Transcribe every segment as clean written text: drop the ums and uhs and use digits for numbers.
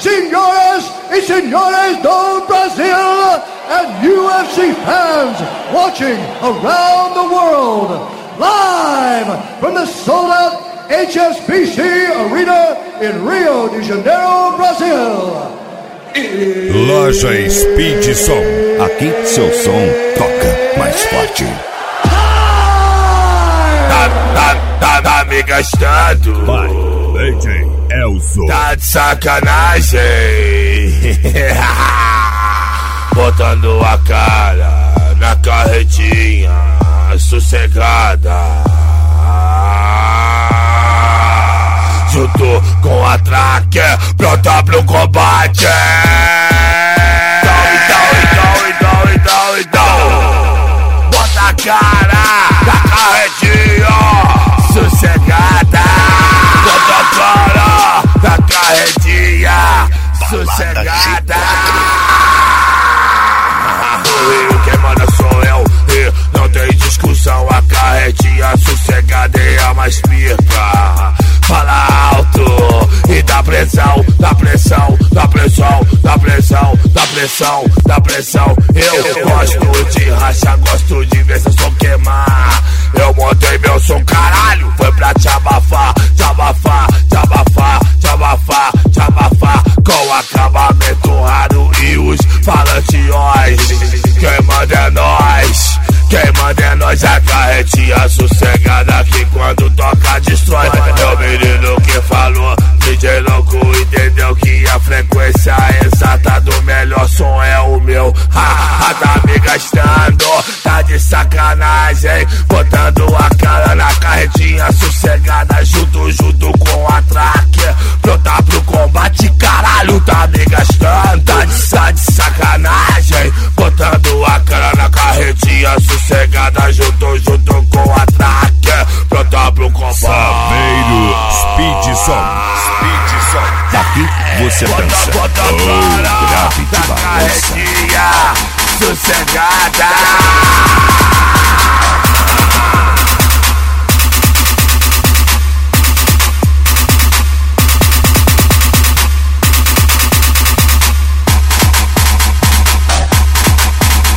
senhoras e senhores do Brasil, and UFC fans watching around the world, live from the sold-out HSBC Arena in Rio de Janeiro, Brasil. Loja Speed Som. Aqui seu som toca mais forte. Tá me gastando. Vai, DJ Elzo. Tá de sacanagem. Botando a cara na carretinha sossegada, junto com a tracker pronta pro combate. Então, bota a cara na carretinha sossegada, bota a cara na carretinha sossegada. Quem manda sou eu e não tem discussão. A carretinha sossegada é a mais pica. Fala alto e dá pressão, dá pressão, dá pressão, dá pressão, dá pressão, dá pressão. Eu gosto de rachar, gosto de ver seu som queimar. Eu montei meu som, caralho, foi pra te abafar, te abafar, te abafar, te abafar, te abafar. Com acabamento raro e os falantes. Quem manda é nós, quem manda é nós. A carretinha sossegada que quando toca destrói. Meu menino que falou, DJ louco entendeu que a frequência exata do melhor som é o meu. Tá me gastando, tá de sacanagem. Botando a cara na carretinha sossegada, junto com a tracker pronta pro combate. Caralho, tá me gastando, tá de sacanagem. Botando a cara na carretinha sossegada, junto com a tracker pronta pro combate. Saveiro Speed Som. Speed Som. Aqui você dança. Bota a cara na carretinha sossegada.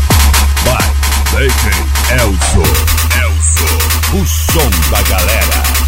DJ Elzo, o som da galera.